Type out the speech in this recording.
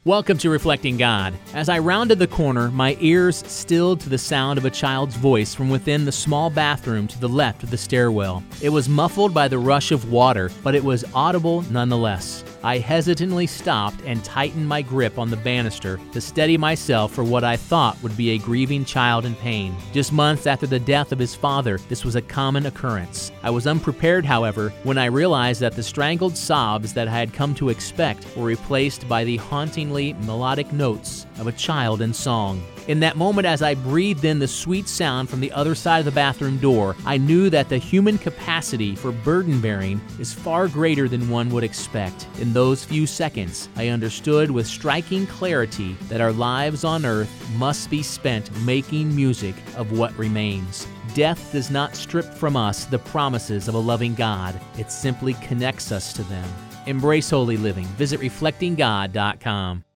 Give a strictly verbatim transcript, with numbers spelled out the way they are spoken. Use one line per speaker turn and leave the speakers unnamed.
Welcome to Reflecting God. As I rounded the corner, my ears stilled to the sound of a child's voice from within the small bathroom to the left of the stairwell. It was muffled by the rush of water, but it was audible nonetheless. I hesitantly stopped and tightened my grip on the banister to steady myself for what I thought would be a grieving child in pain. Just months after the death of his father, this was a common occurrence. I was unprepared, however, when I realized that the strangled sobs that I had come to expect were replaced by the hauntingly melodic notes of a child in song. In that moment, as I breathed in the sweet sound from the other side of the bathroom door, I knew that the human capacity for burden bearing is far greater than one would expect. In those few seconds, I understood with striking clarity that our lives on earth must be spent making music of what remains. Death does not strip from us the promises of a loving God. It simply connects us to them. Embrace holy living. Visit reflecting god dot com.